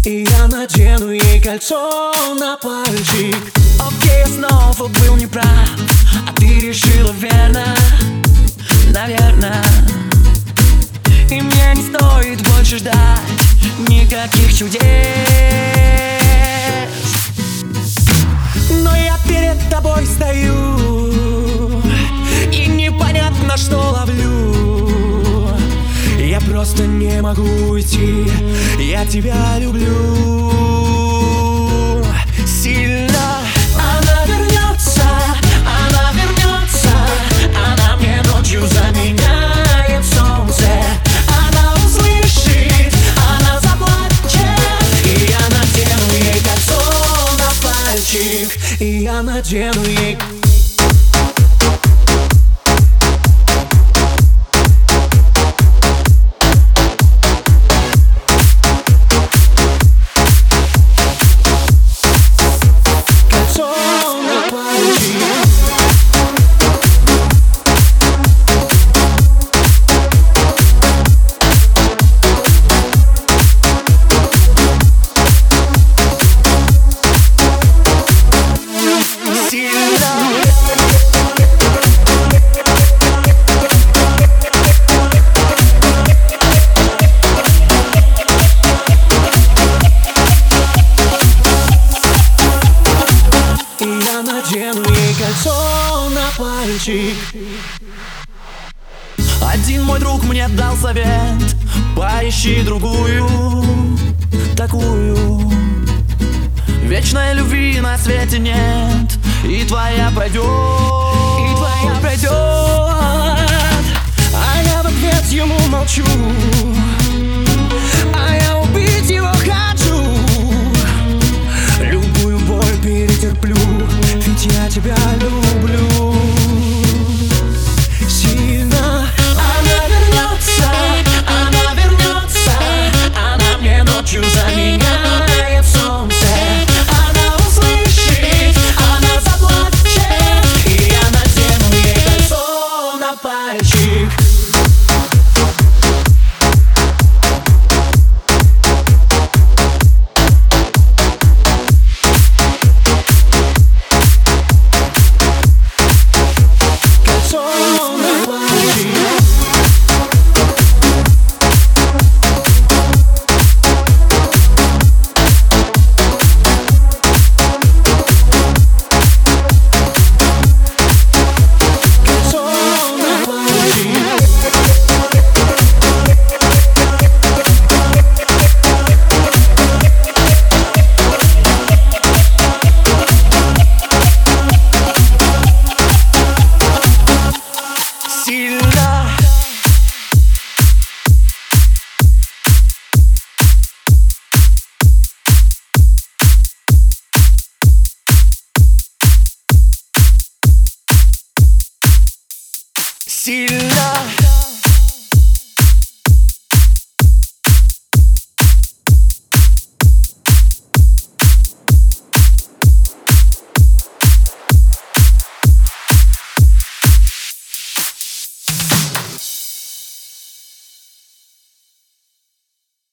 И я надену ей кольцо на пальчик. Окей, я снова был неправ, а ты решила верно, наверно. И мне не стоит больше ждать никаких чудес. Но я перед тобой стою и непонятно, что ловлю. Я просто не могу уйти, я тебя люблю сильно. Она вернется, она мне ночью заменяет солнце. Она услышит, она заплачет, и я надену ей кольцо на пальчик. И я надену ей. Надену ей кольцо на пальчик. Один мой друг мне дал совет: поищи другую, такую. Вечной любви на свете нет, и твоя пройдет, и твоя пройдет. А я в ответ ему молчу, а я убить его хочу. Любую боль перетерплю, ведь я тебя люблю сильно. Она вернется, она мне ночью заменяет солнце. Она услышит, она заплачет, и я надену ей кольцо на пальчик. Сильно.